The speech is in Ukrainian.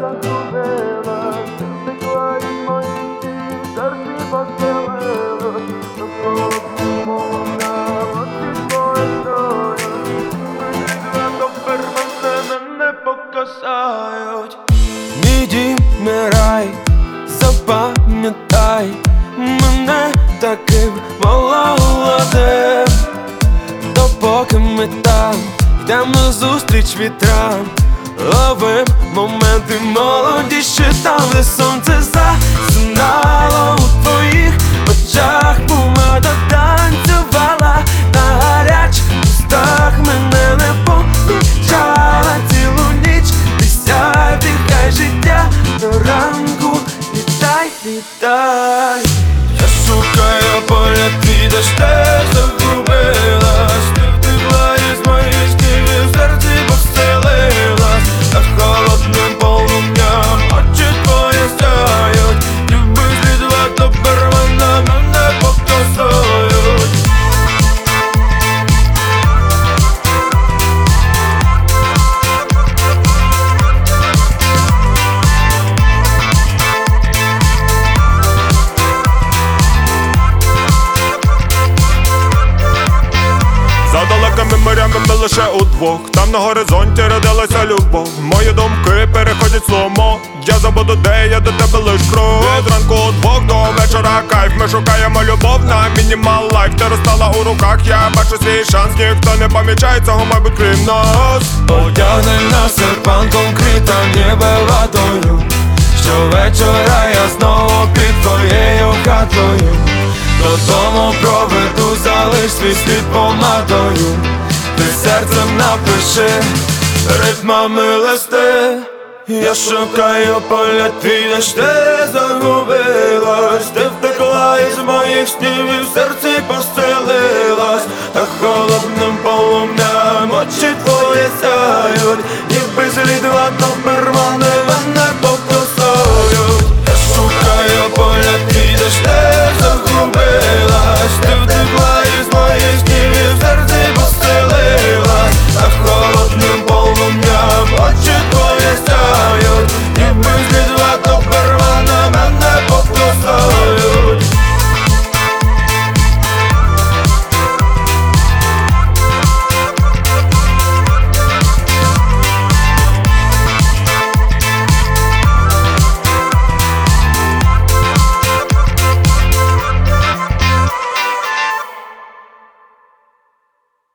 загубилась, втекла із моїх снів, серці постелилось, навколо полум'я, очі твої стоять, тепер мене покусають. Мій дім, мій рай, запам'ятай мене таким молодим, допоки ми там йдем назустріч вітрам, ловим моменти молодіші там, де сонце засинало у твоїх очах, помада танцювала на гарячих устах, мене не помічала цілу ніч, присяй, вдихай життя до ранку, літай, літай. Я шукаю поля, твій дощ, ти загубилась, ти втекла із моїх снів і в серці поселилась, та холодним полум'ям очі твої сяють, ніби світла тепер мене покусають. За далекими морями ми лише удвох, там на горизонті родилася любов. Мої думки переходять сломо, я забуду, де я до тебе лиш крок. Від ранку удвох до вечора кайф, ми шукаємо любов на мінімал лайф. Ти розстала у руках, я бачу свій шанс, ніхто не помічає цього, мабуть, крім нас. Одягни на серпанком ніби ватою, щовечора я знову під твоєю хатою, додому проведу, залиш свій слід помадою, ти серцем напиши ритмами листи. Я шукаю поля, твій дощ, ти загубилась, ти втекла із моїх снів і в серці поселилась, та холодним полум'ям очі твої сяють, ніби слід тепер мене